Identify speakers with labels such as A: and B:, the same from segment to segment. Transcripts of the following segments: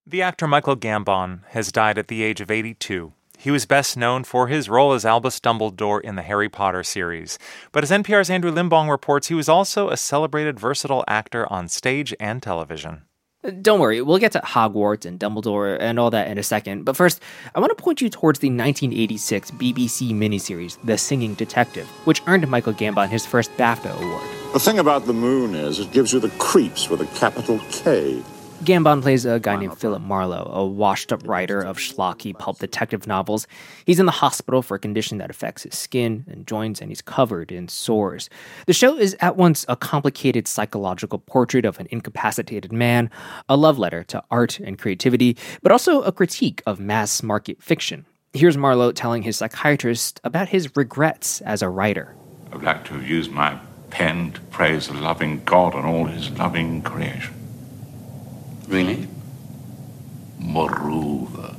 A: The actor Michael Gambon has died at the age of 82. He was best known for his role as Albus Dumbledore in the Harry Potter series. But as NPR's Andrew Limbong reports, he was also a celebrated, versatile actor on stage and television.
B: Don't worry, we'll get to Hogwarts and Dumbledore and all that in a second. But first, I want to point you towards the 1986 BBC miniseries, The Singing Detective, which earned Michael Gambon his first BAFTA award.
C: The thing about the moon is it gives you the creeps with a capital K.
B: Gambon plays a guy named Philip Marlowe, a washed-up writer of schlocky pulp detective novels. He's in the hospital for a condition that affects his skin and joints, and he's covered in sores. The show is at once a complicated psychological portrait of an incapacitated man, a love letter to art and creativity, but also a critique of mass-market fiction. Here's Marlowe telling his psychiatrist about his regrets as a writer.
D: I'd like to have used my pen to praise the loving God and all his loving creation.
E: Really?
D: Moreover,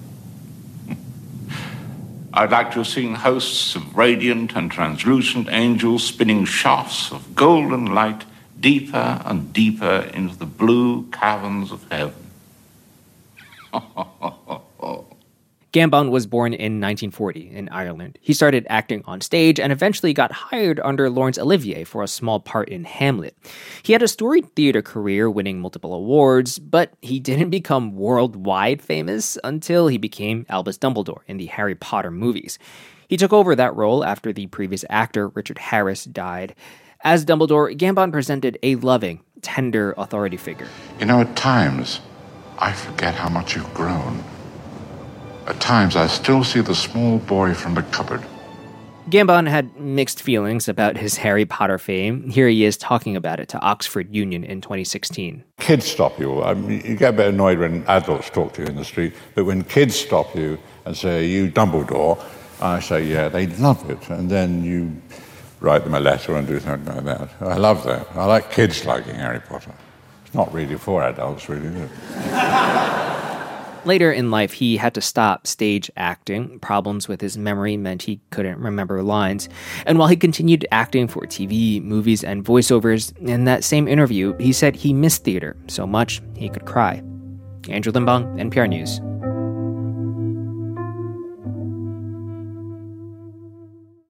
D: I'd like to have seen hosts of radiant and translucent angels spinning shafts of golden light deeper and deeper into the blue caverns of heaven.
B: Gambon was born in 1940 in Ireland. He started acting on stage and eventually got hired under Laurence Olivier for a small part in Hamlet. He had a storied theater career, winning multiple awards, but he didn't become worldwide famous until he became Albus Dumbledore in the Harry Potter movies. He took over that role after the previous actor, Richard Harris, died. As Dumbledore, Gambon presented a loving, tender authority figure.
D: You know, at times, I forget how much you've grown. At times, I still see the small boy from the cupboard.
B: Gambon had mixed feelings about his Harry Potter fame. Here he is talking about it to Oxford Union in 2016.
F: Kids stop you. I mean, you get a bit annoyed when adults talk to you in the street, but when kids stop you and say, "Are you Dumbledore?" I say, "Yeah," they love it. And then you write them a letter and do something like that. I love that. I like kids liking Harry Potter. It's not really for adults, really, is it?
B: Later in life, he had to stop stage acting. Problems with his memory meant he couldn't remember lines. And while he continued acting for TV, movies, and voiceovers, in that same interview, he said he missed theater so much he could cry. Andrew Limbong, NPR News.